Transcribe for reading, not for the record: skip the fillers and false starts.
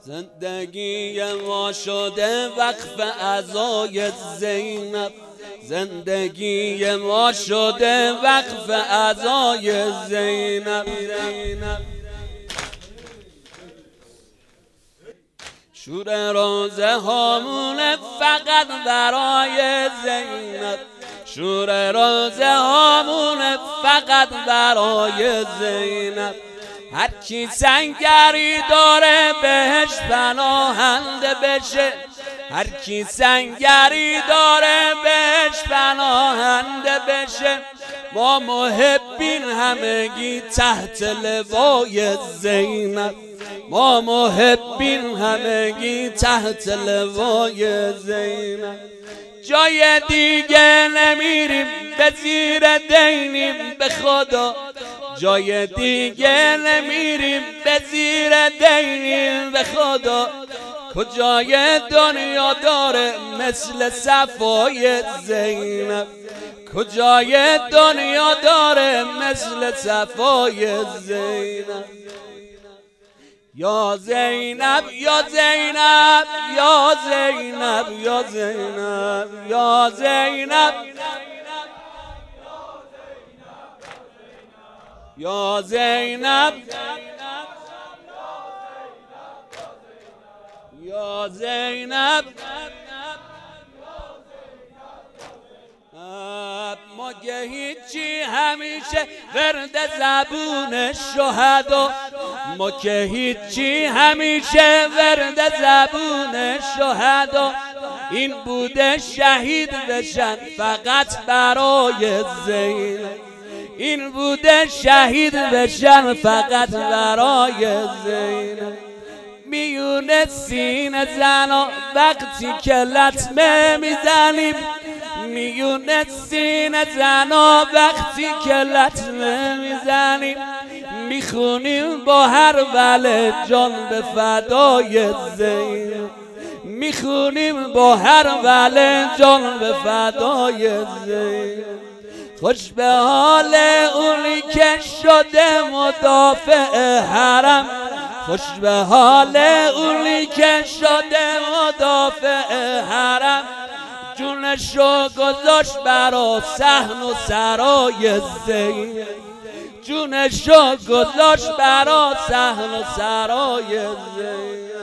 زندگی ما شده وقف عزای زینب، زندگی ما شده وقف عزای زینب. شور روزه هامونه فقط برای زینب، شور روزه هامونه فقط برای زینب. هر کی سنگری داره بهش پناهنده بشه، هر کی سنگری داره بهش پناهنده بشه. ما محبین همگی تحت لوای زینب، ما محبین همگی تحت لوای زینب. جای دیگه نمیریم به زیر دینیم به خدا، جای دیگه نمیریم به زیر دینیم به خدا. کجای دنیا داره مثل صفای زینب، کجای دنیا داره مثل صفای زینب. یا زینب یا زینب یا زینب یا زینب یا زینب یا زینب یا زینب. ما که هیچی همیشه ورد زبون شهدا، ما که هیچی همیشه ورد زبون شهدا. این بوده شهید بشن فقط برای زینب، این بوده شهید بشن فقط برای زینب. میون سینه زنا وقتی که لطمه میزنیم، میون سینه زنا وقتی که لطمه میزنیم. میخونیم با هر وله جان به فدای زینب، میخونیم با هر وله جان به فدای زینب. خوش به حال اونی که شده مدافع حرم، خوش به حال اونی که شده مدافع حرم. جونشو گذاشت برا صحن و سرای زینب، جونشو گذاشت برا صحن و سرای زینب.